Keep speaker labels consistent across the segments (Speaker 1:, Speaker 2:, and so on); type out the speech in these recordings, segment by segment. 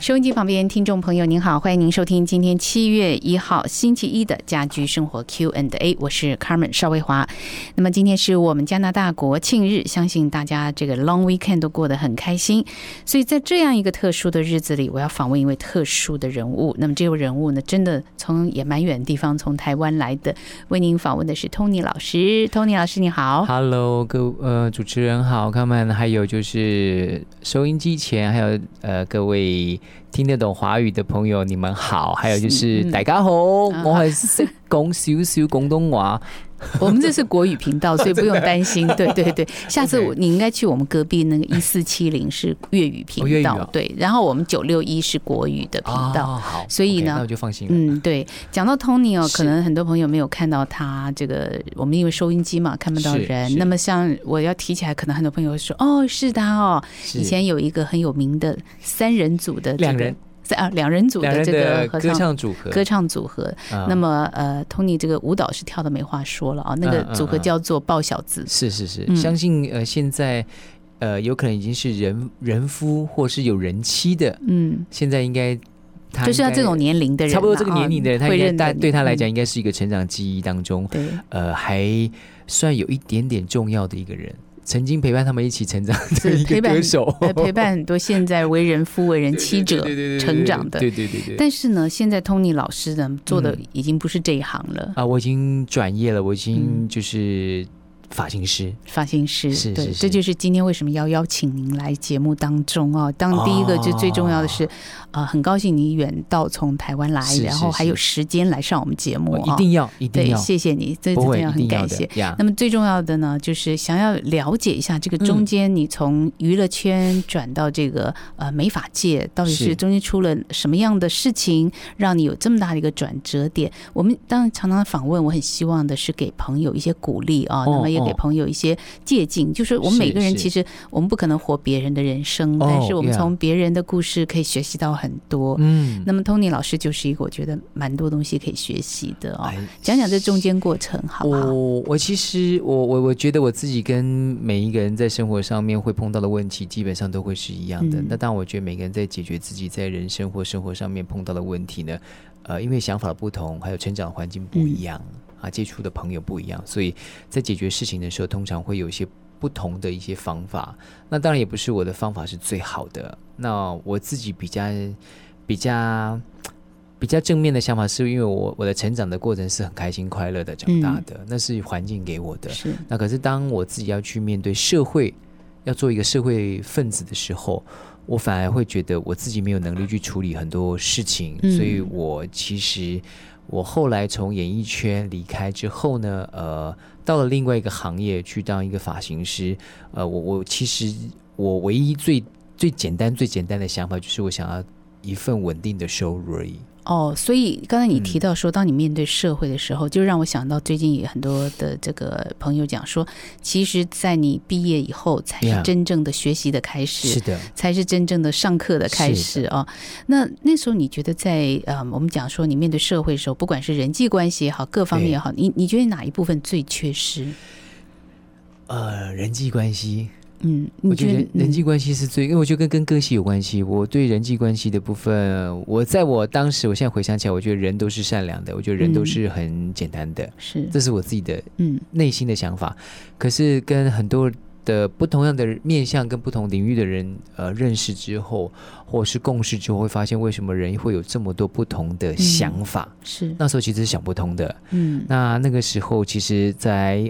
Speaker 1: 收音机旁边听众朋友您好，欢迎您收听今天7月1号星期一的家居生活 Q&A， 我是 Carmen 邵卫华。那么今天是我们加拿大国庆日，相信大家这个 long weekend 都过得很开心，所以在这样一个特殊的日子里，我要访问一位特殊的人物。那么这位人物呢，真的从也蛮远的地方，从台湾来的，为您访问的是 Tony 老师。 Tony 老师你好。
Speaker 2: Hello， 主持人好，Carmen，还有就是收音机前还有各位听得懂华语的朋友你们好，还有就是大家好，我是識講少少廣東話。
Speaker 1: 我们这是國語頻道，所以不用擔心。對對對，下次你應該去我們隔壁那個1470是粵語頻道，對，然後我們961是國語的頻道，
Speaker 2: 好，
Speaker 1: 所以呢，
Speaker 2: 那我就放心了。
Speaker 1: 對，講到 Tony 哦，可能很多朋友沒有看到他這個，我們因為收音機嘛看不到人，那麼像我要提起來，可能很多朋友會說，哦，是他哦，以前有一個很有名的3人組的這個兩人組的這個
Speaker 2: 歌唱組合，
Speaker 1: 那麼Tony 這個舞蹈是跳得沒話說了啊，那個組合叫做豹小子。
Speaker 2: 是，相信現在有可能已經是人夫或是有人妻的，現在應該
Speaker 1: 就是要這種年齡的人，
Speaker 2: 差不多這個年齡的人，他應該對他來講應該是一個成長記憶當中，還算有一點點重要的一個人。曾經陪伴他們一起成長的一個歌手，
Speaker 1: 陪伴很多現在為人夫為人妻者成長的。
Speaker 2: 對。
Speaker 1: 但是呢，現在 Tony 老師呢做的已經不是這一行了。
Speaker 2: 我已經轉業了，我已經就是髮型師，
Speaker 1: 對，這就是今天為什麼要邀請您來節目當中哦。當第一個就最重要的是，很高興你遠道從台灣來，然後還有時間來上我們節目，
Speaker 2: 一定要，
Speaker 1: 對，謝謝你，這真的很感謝。那麼最重要的呢，就是想要了解一下這個中間你從娛樂圈轉到這個美髮界，到底是中間出了什麼樣的事情，讓你有這麼大的一個轉折點？我們當然常常訪問，我很希望的是給朋友一些鼓勵啊，那麼也給朋友一些借鏡，就是我們每個人其實我們不可能活別人的人生，但是我們從別人的故事可以學習到很多。那麼 Tony 老師就是一個我覺得蠻多東西可以學習的哦。講講這中間過程好不好？
Speaker 2: 我其實我覺得我自己跟每一個人在生活上面會碰到的問題基本上都會是一樣的。那當然我覺得每個人在解決自己在人生或生活上面碰到的問題呢，因為想法的不同還有成長環境不一樣，接觸的朋友不一樣，所以在解決事情的時候通常會有一些不同的一些方法。那當然也不是我的方法是最好的，那我自己比較正面的想法是因為我的成長的過程是很開心快樂的長大的，那是環境給我的。那可是當我自己要去面對社會，要做一個社會分子的時候，我反而會覺得我自己沒有能力去處理很多事情，所以我後來從演藝圈離開之後呢，到了另外一個行業去當一個髮型師。其實我唯一最簡單的想法就是我想要一份穩定的收入而已。所以剛才你提到說當你面對社會的時候，就讓我想到最近也很多的這個朋友講說，其實在你畢業以後才是真正的學習的開始，是的，才是真正的上課的開始哦。那時候你覺得在我們講說你面對社會的時候，不管是人際關係也好，各方面也好，你覺得哪一部分最缺失？人際關係。我覺得人際關係是最，因為我覺得跟個性有關係。我對人際關係的部分，我當時，我現在回想起來，我覺得人都是善良的，我覺得人都是很簡單的，這是我自己的內心的想法。可是跟很多的不同樣的面向跟不同領域的人認識之後，或是共事之後，會發現為什麼人會有這麼多不同的想法。那時候其實是想不通的。那個時候其實在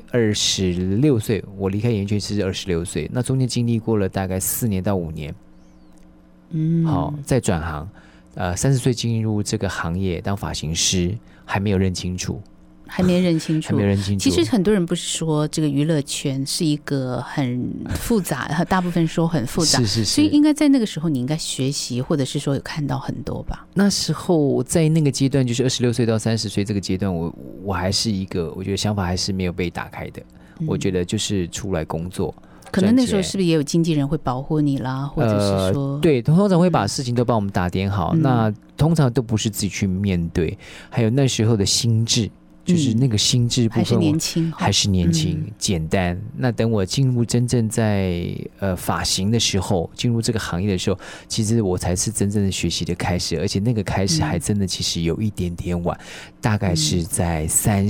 Speaker 2: 26歲，我離開演藝圈是26歲，那中間經歷過了大概4年到5年。好，再轉行，30歲進入這個行業當髮型師，還沒有認清楚。還沒認清楚。其實很多人不是說這個娛樂圈是一個很複雜，大部分說很複雜，是，所以應該在那個時候你應該學習，或者是說有看到很多吧。那時候在那個階段，就是26歲到30歲這個階段，我還是一個，我覺得想法還是沒有被打開的。我覺得就是出來工作。可能那時候是不是也有經紀人會保護你啦，或者是說對，通常會把事情都幫我們打點好，那通常都不是自己去面對，還有那時候的心智就是那个心智部分
Speaker 1: 还是年轻，
Speaker 2: 还是年轻，简单。那等我进入真正在发型的时候，进入这个行业的时候，其实我才是真正的学习的开始，而且那个开始还真的其实有一点点晚，大概是在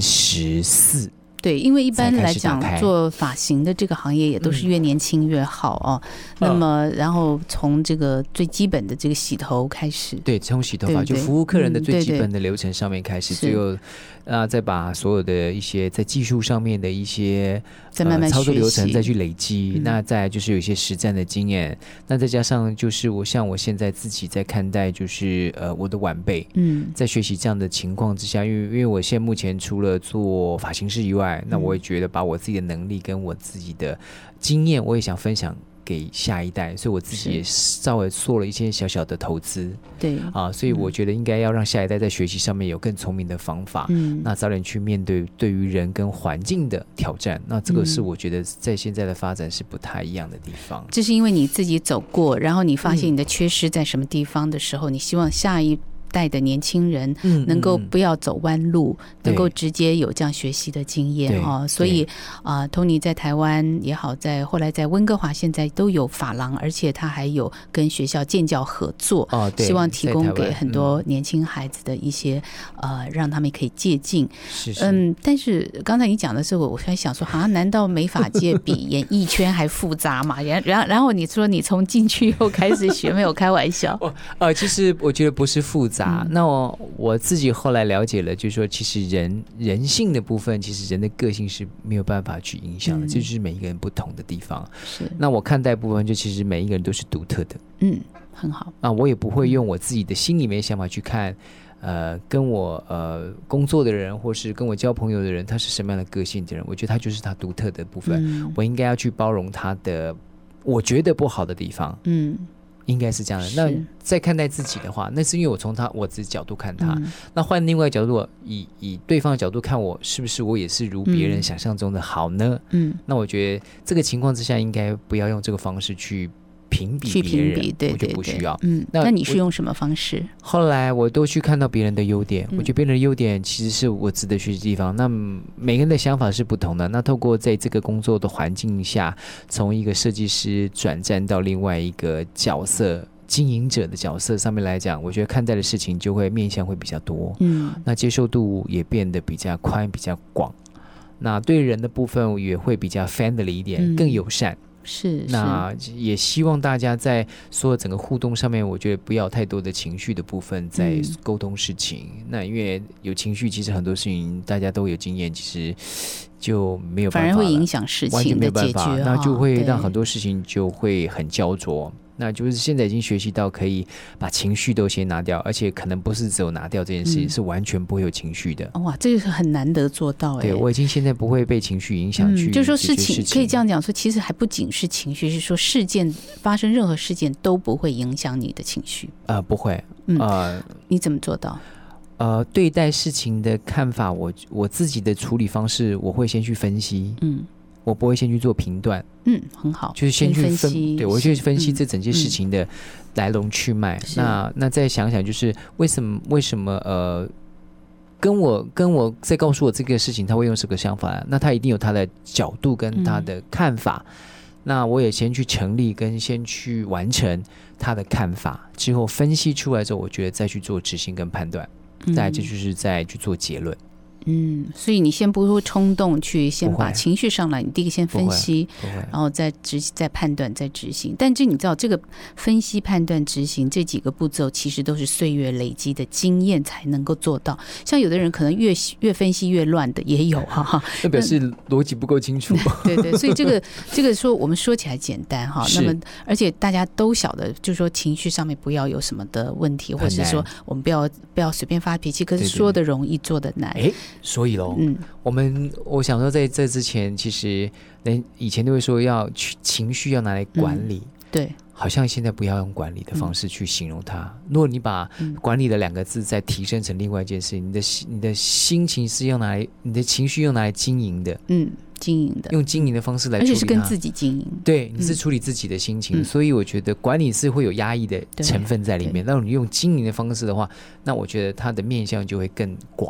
Speaker 2: 34。
Speaker 1: 对，因为一般来讲做发型的这个行业也都是越年轻越好哦。那么然后从这个最基本的这个洗头开始，
Speaker 2: 对，从洗头发就服务客人的最基本的流程上面开始，最后再把所有的一些在技术上面的一些
Speaker 1: 再慢慢
Speaker 2: 操作流程再去累积，那再来就是有一些实战的经验，那再加上就是我现在自己在看待就是我的晚辈，在学习这样的情况之下，因为我现在目前除了做发型师以外，那我也觉得把我自己的能力跟我自己的经验，我也想分享给下一代，所以我自己也稍微做了一些小小的投资，
Speaker 1: 对
Speaker 2: 所以我觉得应该要让下一代在学习上面有更聪明的方法，那早点去面对对于人跟环境的挑战，那这个是我觉得在现在的发展是不太一样的地方。
Speaker 1: 这是因为你自己走过，然后你发现你的缺失在什么地方的时候，你希望下一代的年轻人能够不要走弯路，能够直接有这样学习的经验所以Tony 在台湾也好，后来在温哥华现在都有发廊，而且他还有跟学校建教合作，希望提供给很多年轻孩子的一些让他们可以借鉴。但是刚才你讲的时候，我才想说难道美发界比演艺圈还复杂吗？然后你说你从进去以后开始学，没有开玩笑
Speaker 2: 其实我觉得不是复杂，那我自己后来了解了，就是说其实人性的部分，其实人的个性是没有办法去影响的，这就是每一个人不同的地方。
Speaker 1: 是，
Speaker 2: 那我看待部分就其实每一个人都是独特的，
Speaker 1: 很好。
Speaker 2: 我也不会用我自己的心里面的想法去看跟我工作的人，或是跟我交朋友的人，他是什么样的个性的人，我觉得他就是他独特的部分，我应该要去包容他的我觉得不好的地方，应该是这样的。那再看待自己的话，那是因为我从我自己角度看他，那换另外一个角度，以对方的角度看我，是不是我也是如别人想象中的好呢？那我觉得这个情况之下，应该不要用这个方式去评比别人，对，我就不需要。
Speaker 1: 那你是用什么方式？
Speaker 2: 后来我都去看到别人的优点，我觉得别人的优点其实是我值得学习的地方。那每个人的想法是不同的，那透过在这个工作的环境下，从一个设计师转战到另外一个角色，经营者的角色上面来讲，我觉得看待的事情就会面向会比较多，那接受度也变得比较宽比较广，那对人的部分也会比较 friendly 一点，更友善。那也希望大家在所有整个互动上面，我觉得不要太多的情绪的部分在沟通事情，那因为有情绪，其实很多事情大家都有经验，其实就没有办法了，
Speaker 1: 反而会影响事情的解决，
Speaker 2: 那就会让很多事情就会很焦灼。那就是现在已经学习到可以把情绪都先拿掉，而且可能不是只有拿掉这件事情，是完全不会有情绪的。
Speaker 1: 哇，这个是很难得做到。
Speaker 2: 对，我已经现在不会被情绪影响去
Speaker 1: 就是说事情可以这样讲说，其实还不仅是情绪，是说事件发生任何事件都不会影响你的情绪。
Speaker 2: 不会。
Speaker 1: 你怎么做到？
Speaker 2: 对待事情的看法，我自己的处理方式，我会先去分析。我不会先去做评断，
Speaker 1: 很好，
Speaker 2: 就是先去
Speaker 1: 分析，
Speaker 2: 对，我去分析这整件事情的来龙去脉。那再想想，就是为什么跟我在告诉我这个事情，他会用这个想法，那他一定有他的角度跟他的看法。那我也先去成立跟先去完成他的看法，之后分析出来之后，我觉得再去做执行跟判断，再来这就是再去做结论。
Speaker 1: 所以你先不会冲动去先把情绪上来，你第一个先分析，然后再判断再执行。但你知道这个分析判断执行这几个步骤其实都是岁月累积的经验才能够做到，像有的人可能越分析越乱的也有
Speaker 2: 那表示逻辑不够清楚。
Speaker 1: 对，所以这个说我们说起来简单那么而且大家都晓得，就是说情绪上面不要有什么的问题，或者是说我们不要随便发脾气，可是说的容易做的难。
Speaker 2: 所以咯，我想说在这之前，其实人以前都会说要情绪要拿来管理，
Speaker 1: 对，
Speaker 2: 好像现在不要用管理的方式去形容它。如果你把管理的2个字再提升成另外一件事，你的心情是用来，你的情绪用来经营的，
Speaker 1: 经营的，
Speaker 2: 用经营的方式来处理它，
Speaker 1: 而且是跟自己经营。
Speaker 2: 对，你是处理自己的心情，所以我觉得管理是会有压抑的成分在里面。那你用经营的方式的话，那我觉得它的面向就会更广。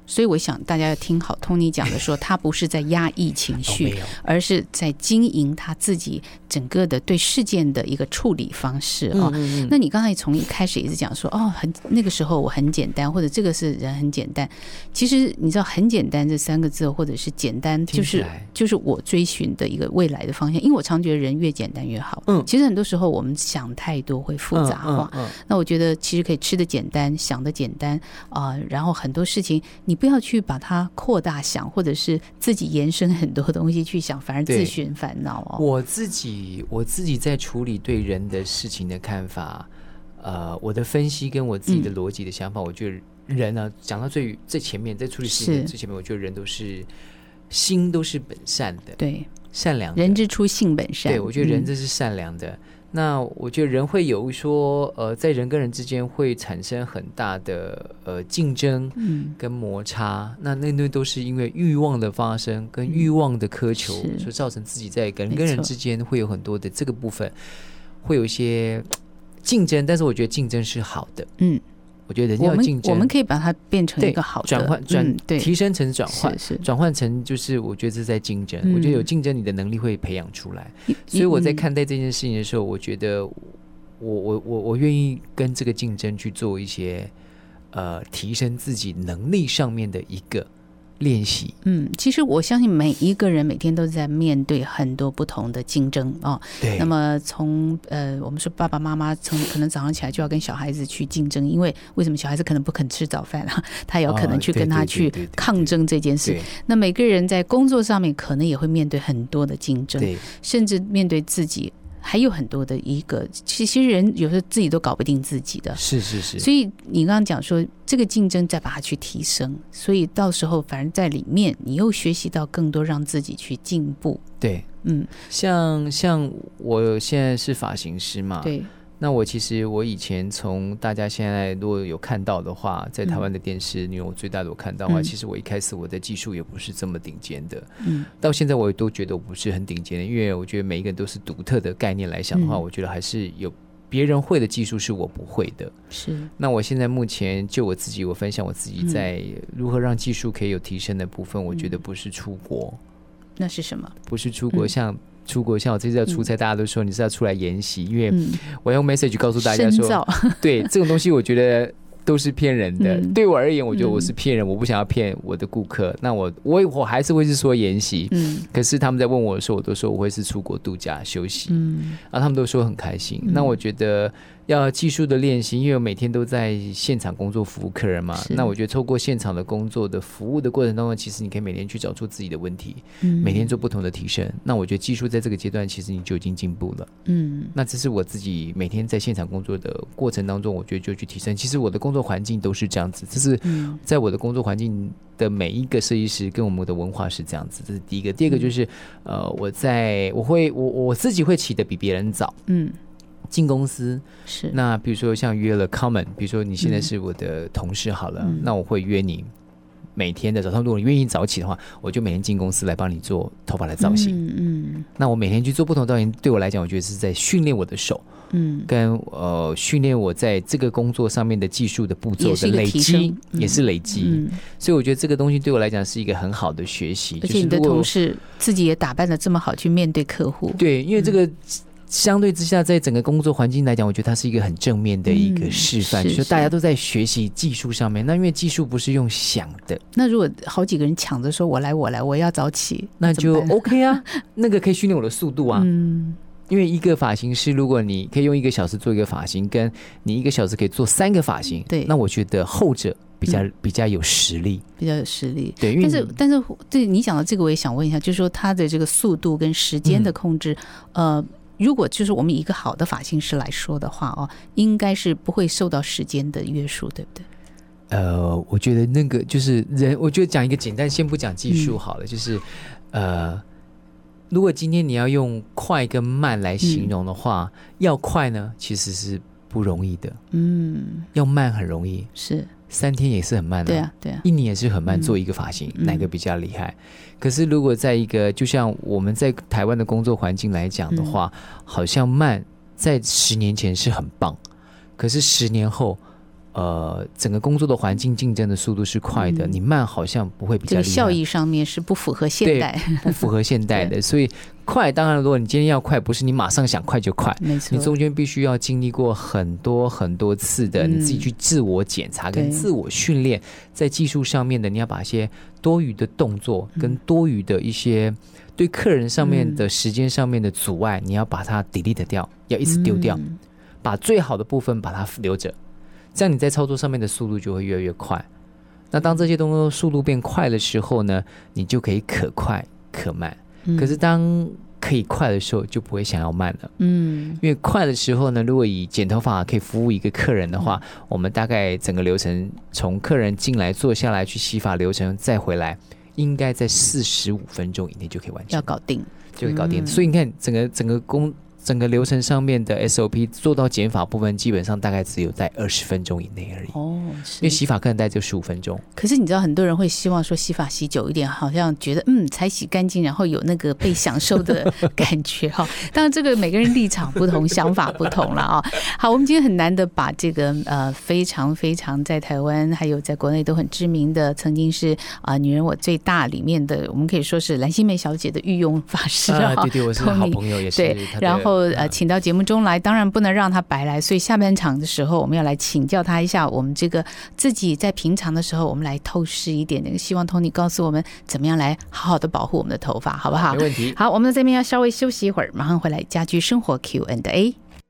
Speaker 1: 所以我想大家要听好 Tony 讲的说，他不是在压抑情绪，而是在经营他自己整个的对事件的一个处理方式哦。那你刚才从一开始也是讲说，那个时候我很简单，或者这个是人很简单。其实你知道很简单这3个字，或者是简单，就是我追寻的一个未来的方向。因为我常觉得人越简单越好。其实很多时候我们想太多会复杂化。那我觉得其实可以吃的简单，想的简单然后很多事情你不要去把它扩大想，或者是自己延伸很多东西去想，反而自寻烦恼哦。
Speaker 2: 我自己在处理对人的事情的看法，我的分析跟我自己的逻辑的想法，我觉得人呢，讲到最前面，在处理事情最前面，我觉得人都是心都是本善的，
Speaker 1: 对，
Speaker 2: 善良的，
Speaker 1: 人之初性本善。
Speaker 2: 对，我觉得人这是善良的。那我觉得人会有说在人跟人之间会产生很大的竞争跟摩擦，那都是因为欲望的发生跟欲望的苛求，所以造成自己在人跟人之间会有很多的这个部分会有一些竞争，但是我觉得竞争是好的。我觉得人要竞争，
Speaker 1: 我们可以把它变成一个好的
Speaker 2: 转换提升成转换，转换成就是我觉得这是在竞争。我觉得有竞争，你的能力会培养出来。所以我在看待这件事情的时候，我觉得我愿意跟这个竞争去做一些提升自己能力上面的一个练习。
Speaker 1: 其实我相信每一个人每天都在面对很多不同的竞争
Speaker 2: 对。
Speaker 1: 那么从我们说爸爸妈妈从可能早上起来就要跟小孩子去竞争，因为为什么小孩子可能不肯吃早饭他也有可能去跟他去抗争这件事。那每个人在工作上面可能也会面对很多的竞争，甚至面对自己还有很多的一个，其实人有时候自己都搞不定自己的，
Speaker 2: 是。
Speaker 1: 所以你刚刚讲说这个竞争再把它去提升，所以到时候反正在里面你又学习到更多，让自己去进步。
Speaker 2: 对，像我现在是发型师嘛，
Speaker 1: 对。
Speaker 2: 那我其实我以前从大家现在如果有看到的话，在台湾的电视，因为我最大的我看到的话，其实我一开始我的技术也不是这么顶尖的，到现在我也都觉得我不是很顶尖的，因为我觉得每一个人都是独特的概念来想的话，我觉得还是有别人会的技术是我不会的。
Speaker 1: 是。
Speaker 2: 那我现在目前就我自己，我分享我自己在如何让技术可以有提升的部分，我觉得不是出国。
Speaker 1: 那是什么？
Speaker 2: 不是出国，像我这次要出差，大家都说你是要出来研习，因为我用 message 告诉大家说，对这种东西，我觉得都是骗人的。对我而言，我觉得我是骗人，我不想要骗我的顾客。那我还是会是说研习，可是他们在问我的时候，我都说我会是出国度假休息，然后他们都说很开心。那我觉得要技术的练习，因为我每天都在现场工作服务客人嘛，那我觉得透过现场的工作的服务的过程当中，其实你可以每天去找出自己的问题，每天做不同的提升。那我觉得技术在这个阶段其实你就已经进步了。那这是我自己每天在现场工作的过程当中，我觉得就去提升。其实我的工作环境都是这样子，这是在我的工作环境的每一个设计师跟我们的文化是这样子，这是第一个。第二个就是我自己会起得比别人早。进公司
Speaker 1: 是，
Speaker 2: 那比如说像约了 common， 比如说你现在是我的同事好了，那我会约你每天的早上，如果你愿意早起的话，我就每天进公司来帮你做头发的造型。那我每天去做不同的造型，对我来讲，我觉得是在训练我的手，跟训练我在这个工作上面的技术的步骤的累积，也是累积。所以我觉得这个东西对我来讲是一个很好的学习。
Speaker 1: 而且你的同事自己也打扮得这么好去面对客户，
Speaker 2: 对，因为这个。相对之下，在整个工作环境来讲，我觉得它是一个很正面的一个示范，就是大家都在学习技术上面。那因为技术不是用想的，
Speaker 1: 那如果好几个人抢着说我来，我要早起，
Speaker 2: 那就 OK 啊，那个可以训练我的速度啊。因为一个发型师，如果你可以用1个小时做一个发型，跟你1个小时可以做3个发型，对，那我觉得后者比较有实力，
Speaker 1: 比较有实力。
Speaker 2: 对，
Speaker 1: 但是对你讲的这个，我也想问一下，就是说他的这个速度跟时间的控制，如果就是我们以一个好的发型师来说的话应该是不会受到时间的约束，对不对？
Speaker 2: 我觉得那个就是人，我觉得讲一个简单，先不讲技术好了，就是如果今天你要用快跟慢来形容的话，要快呢其实是不容易的，要慢很容易，
Speaker 1: 是
Speaker 2: 3天也是很慢的，
Speaker 1: 对啊，
Speaker 2: 1年也是很慢做一个发型，哪个比较厉害？可是如果在一个就像我们在台湾的工作环境来讲的话，好像慢在10年前是很棒，可是10年后整个工作的环境竞争的速度是快的，你慢好像不会比较厉害，
Speaker 1: 这个效益上面是不符合现代，
Speaker 2: 不符合现代的。所以快，当然如果你今天要快，不是你马上想快就快，
Speaker 1: 没错，
Speaker 2: 你中间必须要经历过很多很多次的你自己去自我检查跟自我训练，在技术上面的你要把一些多余的动作跟多余的一些对客人上面的时间上面的阻碍，你要把它 delete 掉，要一直丢掉，把最好的部分把它留着，这样你在操作上面的速度就会越来越快。那当这些东西速度变快的时候呢，你就可以可快可慢。可是当可以快的时候，就不会想要慢了。因为快的时候呢，如果以剪头发可以服务一个客人的话，我们大概整个流程从客人进来坐下来去洗发流程再回来，应该在45分钟以内就可以完成，
Speaker 1: 要搞定，
Speaker 2: 就可以搞定。所以你看整个流程上面的 SOP 做到剪发部分，基本上大概只有在20分钟以内而已。因为洗发可能大概就15分钟。
Speaker 1: 可是你知道，很多人会希望说洗发洗久一点，好像觉得才洗干净，然后有那个被享受的感觉哈。当然，这个每个人立场不同，想法不同了啊。好，我们今天很难得把这个非常非常在台湾还有在国内都很知名的，曾经是女人我最大里面的，我们可以说是蓝心湄小姐的御用发师
Speaker 2: 对对，我是好朋友，也是
Speaker 1: 对，然后请到节目中来，当然不能让他白来，所以下半场的时候我们要来请教他一下，我们这个自己在平常的时候我们来透视一点，希望 Tony 告诉我们怎么样来好好的保护我们的头发，好不好？
Speaker 2: 没问题。
Speaker 1: 好，我们在这边要稍微休息一会儿，马上回来家居生活 Q&A。